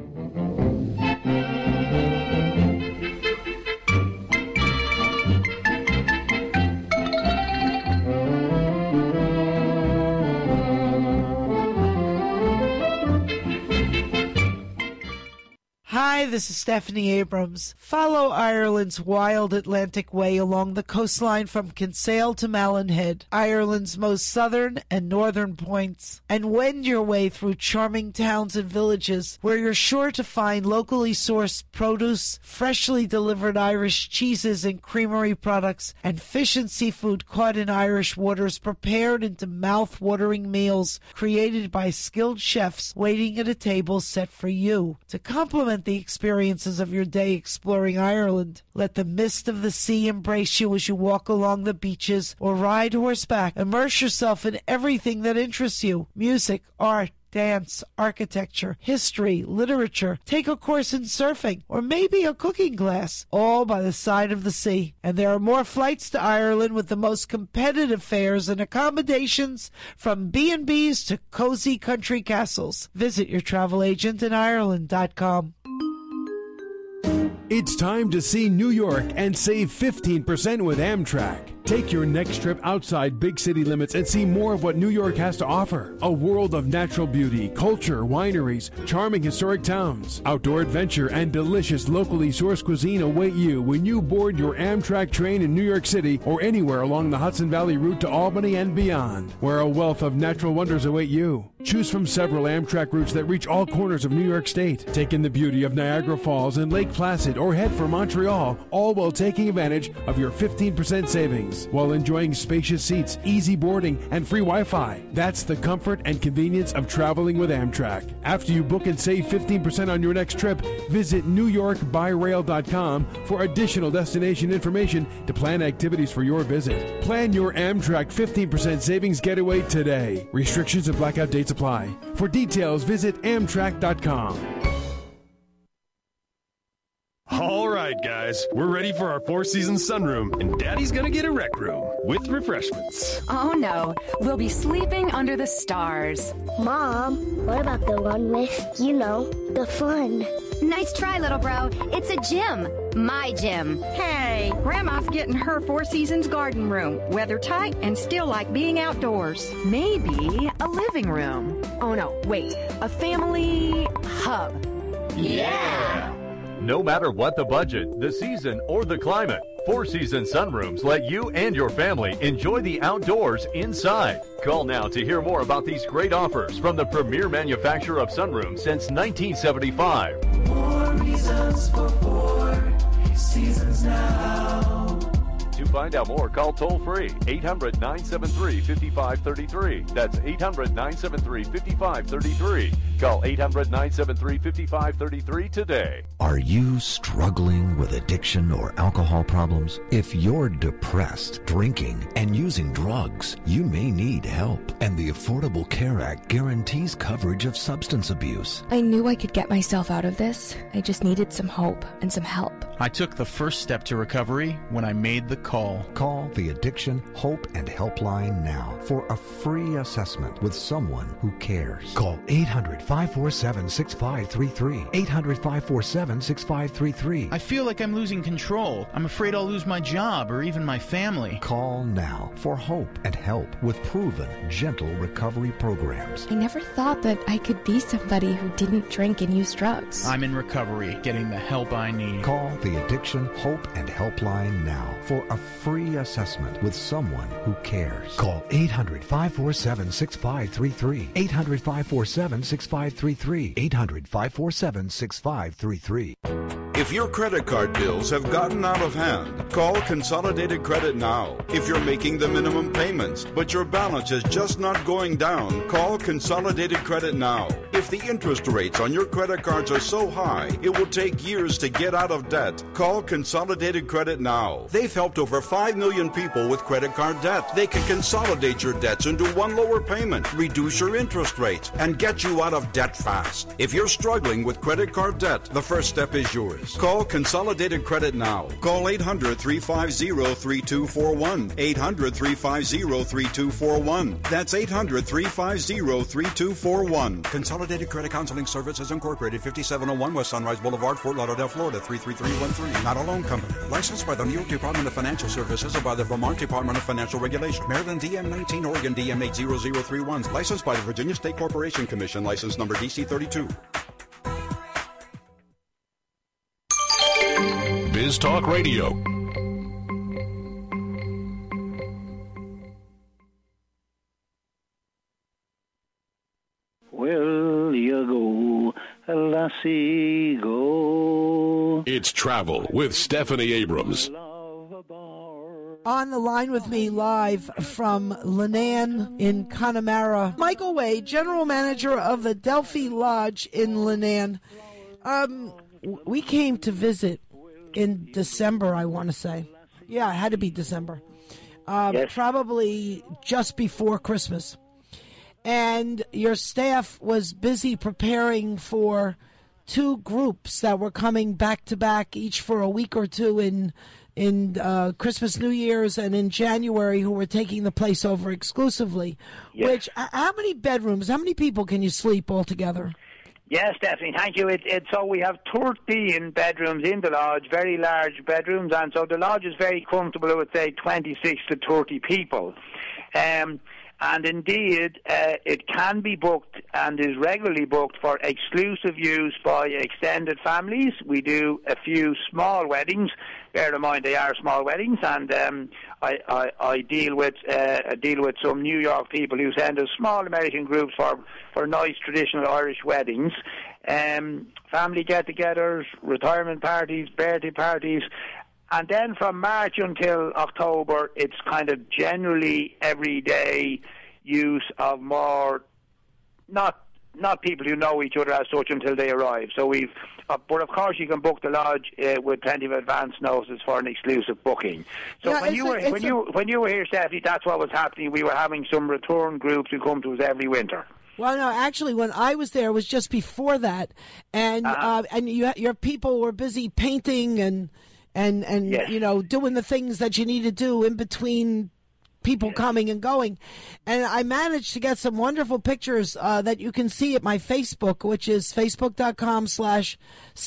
Hi, this is Stephanie Abrams. Follow Ireland's wild Atlantic way along the coastline from Kinsale to Malin Head, Ireland's most southern and northern points, and wend your way through charming towns and villages where you're sure to find locally sourced produce, freshly delivered Irish cheeses and creamery products, and fish and seafood caught in Irish waters prepared into mouth-watering meals created by skilled chefs waiting at a table set for you. To complement the experiences of your day exploring Ireland, let the mist of the sea embrace you as you walk along the beaches or ride horseback. Immerse yourself in everything that interests you: music, art, dance, architecture, history, literature. Take a course in surfing or maybe a cooking class, all by the side of the sea. And there are more flights to Ireland with the most competitive fares and accommodations from B and B's to cozy country castles. Visit your travel agent in Ireland dot com. It's time to see New York and save fifteen percent with Amtrak. Take your next trip outside big city limits and see more of what New York has to offer. A world of natural beauty, culture, wineries, charming historic towns, outdoor adventure, and delicious locally sourced cuisine await you when you board your Amtrak train in New York City or anywhere along the Hudson Valley route to Albany and beyond, where a wealth of natural wonders await you. Choose from several Amtrak routes that reach all corners of New York State. Take in the beauty of Niagara Falls and Lake Placid or head for Montreal, all while taking advantage of your fifteen percent savings, while enjoying spacious seats, easy boarding, and free Wi-Fi. That's the comfort and convenience of traveling with Amtrak. After you book and save fifteen percent on your next trip, visit New York by rail dot com for additional destination information to plan activities for your visit. Plan your Amtrak fifteen percent savings getaway today. Restrictions and blackout dates apply. For details, visit Amtrak dot com. All right, guys, we're ready for our Four Seasons sunroom, and Daddy's gonna get a rec room with refreshments. Oh no, we'll be sleeping under the stars. Mom, what about the one with, you know, the fun? Nice try, little bro. It's a gym. My gym. Hey, Grandma's getting her Four Seasons garden room. Weather tight and still like being outdoors. Maybe a living room. Oh no, wait, a family hub. Yeah! No matter what the budget, the season, or the climate, Four Seasons Sunrooms let you and your family enjoy the outdoors inside. Call now to hear more about these great offers from the premier manufacturer of sunrooms since nineteen seventy-five. More reasons for Four Seasons now. To find out more, call toll-free eight hundred, nine seven three, five five three three. That's eight hundred, nine seven three, five five three three. Call eight hundred, nine seven three, five five three three today. Are you struggling with addiction or alcohol problems? If you're depressed, drinking, and using drugs, you may need help. And the Affordable Care Act guarantees coverage of substance abuse. I knew I could get myself out of this. I just needed some hope and some help. I took the first step to recovery when I made the call. Call the Addiction Hope and Helpline now for a free assessment with someone who cares. Call eight hundred, five four seven, six five three three. eight hundred, five four seven, six five three three. I feel like I'm losing control. I'm afraid I'll lose my job or even my family. Call now for hope and help with proven, gentle recovery programs. I never thought that I could be somebody who didn't drink and use drugs. I'm in recovery, getting the help I need. Call the Addiction Hope and Helpline now for a free assessment with someone who cares. Call eight hundred, five four seven, six five three three. eight hundred, five four seven, six five three three. eight hundred, five four seven, six five three three. If your credit card bills have gotten out of hand, call Consolidated Credit now. If you're making the minimum payments, but your balance is just not going down, call Consolidated Credit now. If the interest rates on your credit cards are so high, it will take years to get out of debt, call Consolidated Credit now. They've helped over five million people with credit card debt. They can consolidate your debts into one lower payment, reduce your interest rates, and get you out of debt fast. If you're struggling with credit card debt, the first step is yours. Call Consolidated Credit now. Call eight hundred, three five zero, three two four one. eight hundred, three five zero, three two four one. That's eight hundred, three five zero, three two four one. Consolidated Credit Counseling Services Incorporated, fifty-seven oh one West Sunrise Boulevard, Fort Lauderdale, Florida, three three three one three. Not a loan company. Licensed by the New York Department of Financial Services or by the Vermont Department of Financial Regulation. Maryland D M nineteen, Oregon D M eight zero zero three one. Licensed by the Virginia State Corporation Commission. License number D C thirty-two. Biz Talk Radio. Well, you go, lassie, go. It's Travel with Stephanie Abrams. On the line with me live from Lannan in Connemara, Michael Wade, General Manager of the Delphi Lodge in Lannan. Um, we came to visit in December, I want to say. Yeah, it had to be December. Um, yes. Probably just before Christmas. And your staff was busy preparing for two groups that were coming back to back, each for a week or two in in uh, Christmas, New Year's, and in January, who were taking the place over exclusively. Yes. Which, uh, how many bedrooms, how many people can you sleep all together? Yes, Stephanie, thank you. It, it, so we have thirteen bedrooms in the lodge, very large bedrooms, and so the lodge is very comfortable, I would say, twenty-six to thirty people. Um, and indeed, uh, it can be booked and is regularly booked for exclusive use by extended families. We do a few small weddings. Bear in mind, they are small weddings, and um, I, I, I deal with uh, I deal with some New York people who send us small American groups for, for nice traditional Irish weddings, um, family get-togethers, retirement parties, birthday parties, and then from March until October, it's kind of generally everyday use of more not. Not people who know each other as such until they arrive. So we've, uh, but of course you can book the lodge uh, with plenty of advance notice for an exclusive booking. So yeah, when you were a, when a, you when you were here, Stephanie, that's what was happening. We were having some return groups who come to us every winter. Well, no, actually, when I was there, it was just before that, and uh-huh. uh, and you, your people were busy painting and and and yes. you know doing the things that you need to do in between people coming and going. And I managed to get some wonderful pictures uh, that you can see at my Facebook, which is facebook.com slash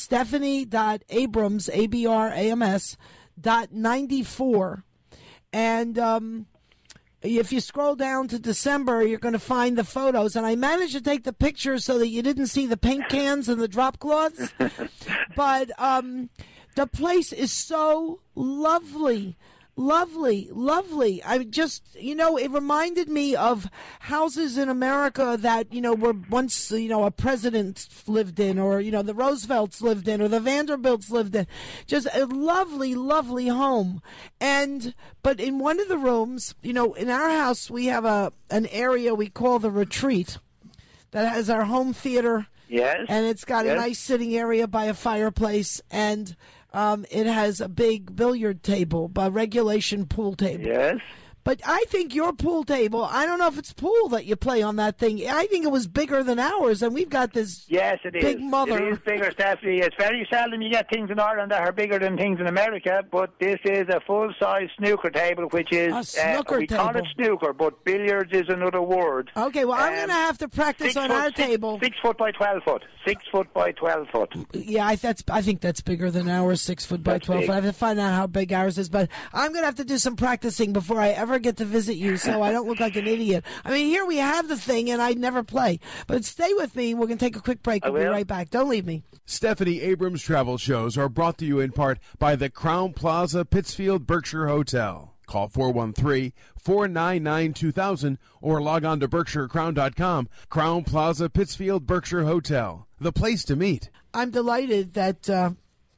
stephanie.abrams, A B R A M S, dot ninety-four. And um, if you scroll down to December, you're going to find the photos. And I managed to take the pictures so that you didn't see the paint cans and the drop cloths. But um, the place is so lovely. Lovely, lovely. I just, you know, it reminded me of houses in America that, you know, were once, you know, a president lived in, or, you know, the Roosevelts lived in, or the Vanderbilts lived in. Just a lovely, lovely home. And, but in one of the rooms, you know, in our house, we have a an area we call the retreat that has our home theater. Yes. And it's got yes. a nice sitting area by a fireplace, and Um, it has a big billiard table, a regulation pool table. Yes. But I think your pool table, I don't know if it's pool that you play on that thing. I think it was bigger than ours, and we've got this yes, it is. big mother. It is bigger, Stephanie. It's very seldom you get things in Ireland that are bigger than things in America, but this is a full-size snooker table, which is... A snooker uh, we table. call it snooker, but billiards is another word. Okay, well, I'm Um, going to have to practice on foot, our six, table. Six foot by twelve foot. Six foot by twelve foot. Yeah, I, that's, I think that's bigger than ours, six foot by That's twelve. big. I have to find out how big ours is, but I'm going to have to do some practicing before I ever get to visit you, so I don't look like an idiot. I mean, here we have the thing, and I never play. But stay with me. We're going to take a quick break. I We'll be will. right back. Don't leave me. Stephanie Abrams travel shows are brought to you in part by the Crown Plaza Pittsfield Berkshire Hotel. Call four one three, four nine nine, two thousand or log on to berkshire crown dot com. Crown Plaza Pittsfield Berkshire Hotel, the place to meet. I'm delighted that uh,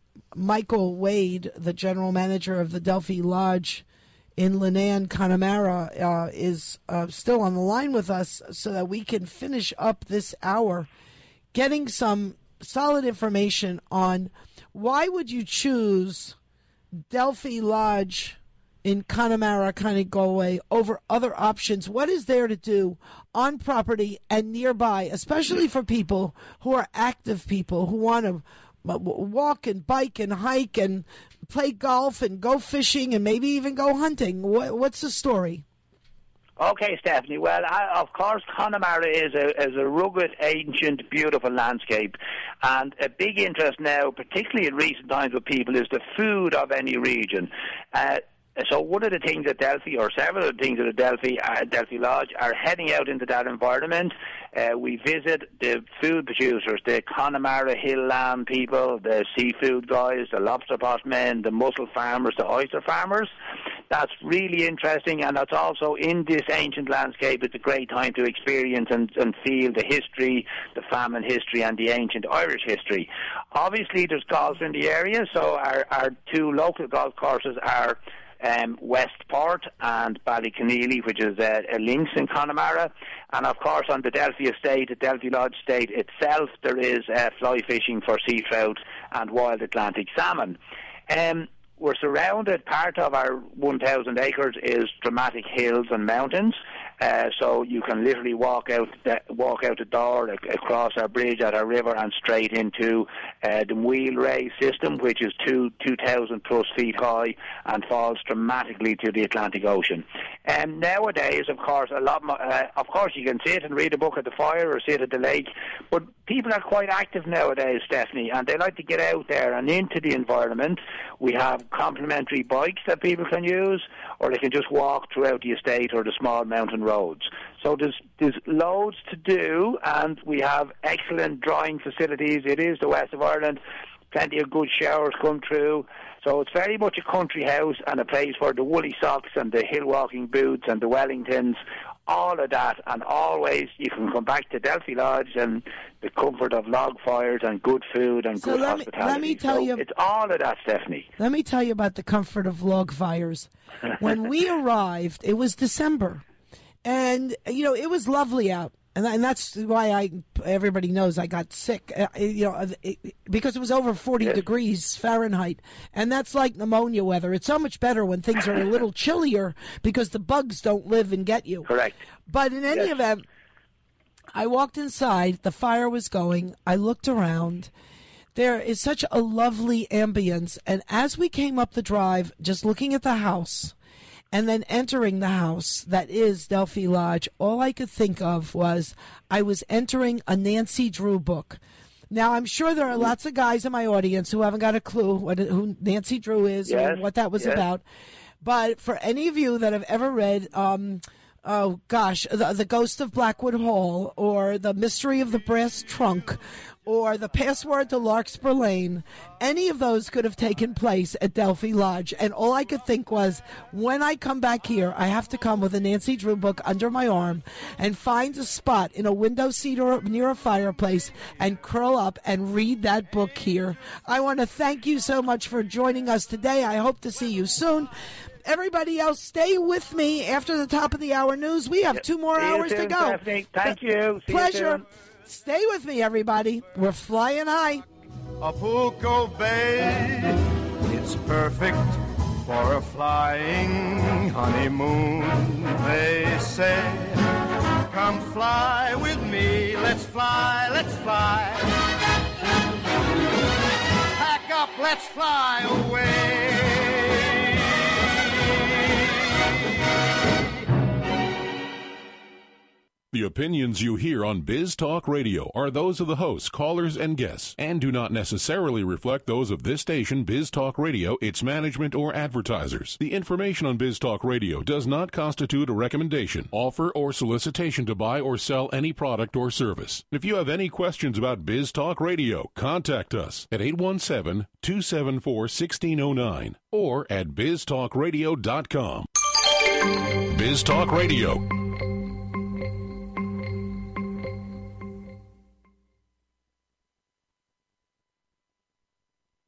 Michael Wade, the general manager of the Delphi Lodge in Lenan, Connemara, uh, is uh, still on the line with us so that we can finish up this hour getting some solid information on why would you choose Delphi Lodge in Connemara, County Galway, over other options. What is there to do on property and nearby, especially for people who are active people who want to walk and bike and hike and play golf and go fishing and maybe even go hunting? What, what's the story? Okay, Stephanie. Well, I, of course, Connemara is a, is a rugged, ancient, beautiful landscape. And a big interest now, particularly in recent times with people, is the food of any region. Uh, So one of the things at Delphi, or several of the things at Delphi, uh, Delphi Lodge, are heading out into that environment. Uh, we visit the food producers, the Connemara Hill Lamb people, the seafood guys, the lobster pot men, the mussel farmers, the oyster farmers. That's really interesting, and that's also in this ancient landscape. It's a great time to experience and, and feel the history, the famine history, and the ancient Irish history. Obviously, there's golf in the area, so our, our two local golf courses are Um, Westport and Ballyconneely, which is a, a links in Connemara. And of course on the Delphi estate, the Delphi Lodge estate itself, there is uh, fly fishing for sea trout and wild Atlantic salmon. Um, we're surrounded, part of our one thousand acres is dramatic hills and mountains. Uh, so you can literally walk out the, walk out the door, ac- across our bridge at our river, and straight into uh, the Wheelwray system, which is two two thousand plus feet high and falls dramatically to the Atlantic Ocean. And um, nowadays, of course, a lot more. Uh, of course, you can sit and read a book at the fire or sit at the lake, but people are quite active nowadays, Stephanie, and they like to get out there and into the environment. We have complimentary bikes that people can use, or they can just walk throughout the estate or the small mountain roads. So there's there's loads to do, and we have excellent drying facilities. It is the west of Ireland. Plenty of good showers come through. So it's very much a country house and a place for the woolly socks and the hill walking boots and the Wellingtons, all of that. And always you can come back to Delphi Lodge and the comfort of log fires and good food and So good let me- hospitality. let me tell So you- it's all of that, Stephanie. Let me tell you about the comfort of log fires. When we arrived, it was December, and you know it was lovely out, and and that's why I everybody knows I got sick. Uh, you know, it, because it was over forty Yes. degrees Fahrenheit, and that's like pneumonia weather. It's so much better when things are a little chillier because the bugs don't live and get you. Correct. But in any Yes. event, I walked inside. The fire was going. I looked around. There is such a lovely ambience. And as we came up the drive, just looking at the house and then entering the house that is Delphi Lodge, all I could think of was I was entering a Nancy Drew book. Now, I'm sure there are lots of guys in my audience who haven't got a clue what, who Nancy Drew is Yes, or what that was yes. about. But for any of you that have ever read, um, oh gosh, the, the Ghost of Blackwood Hall, or The Mystery of the Brass Trunk, or The Password to Larkspur Lane, any of those could have taken place at Delphi Lodge. And all I could think was, when I come back here, I have to come with a Nancy Drew book under my arm and find a spot in a window seat or near a fireplace and curl up and read that book here. I want to thank you so much for joining us today. I hope to see you soon. Everybody else, stay with me after the top of the hour news. We have two more See you hours to soon, go. Stephanie. Thank you. See you Pleasure. soon. Stay with me, everybody. We're flying high. Acapulco Bay, it's perfect for a flying honeymoon, they say. Come fly with me, let's fly, let's fly. Pack up, let's fly away. The opinions you hear on Biz Talk Radio are those of the hosts, callers, and guests, and do not necessarily reflect those of this station, Biz Talk Radio, its management, or advertisers. The information on Biz Talk Radio does not constitute a recommendation, offer, or solicitation to buy or sell any product or service. If you have any questions about Biz Talk Radio, contact us at eight one seven, two seven four, one six zero nine or at biz talk radio dot com. Biz Talk Radio.